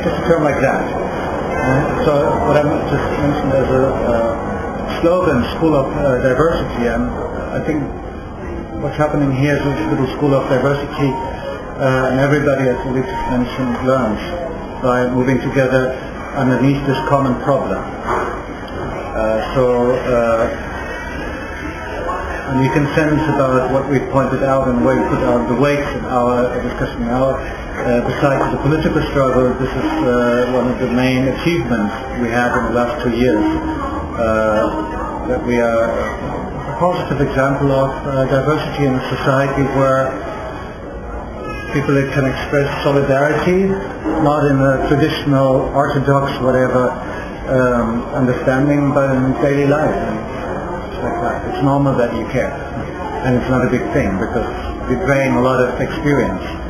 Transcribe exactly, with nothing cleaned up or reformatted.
just a term like that. Uh, so what I just mentioned as a uh, slogan, School of uh, Diversity, and I think what's happening here is a little School of Diversity, uh, and everybody, as Alexis mentioned, learns by moving together underneath this common problem. Uh, so, uh, and you can sense about what we pointed out and where we put out the weights in our discussion now. Uh, besides the political struggle, this is uh, one of the main achievements we have in the last two years. Uh, that we are a positive example of uh, diversity in a society where people can express solidarity, not in a traditional, orthodox, whatever um, understanding, but in daily life. And it's like that. It's normal that you care, and it's not a big thing because we drain a lot of experience.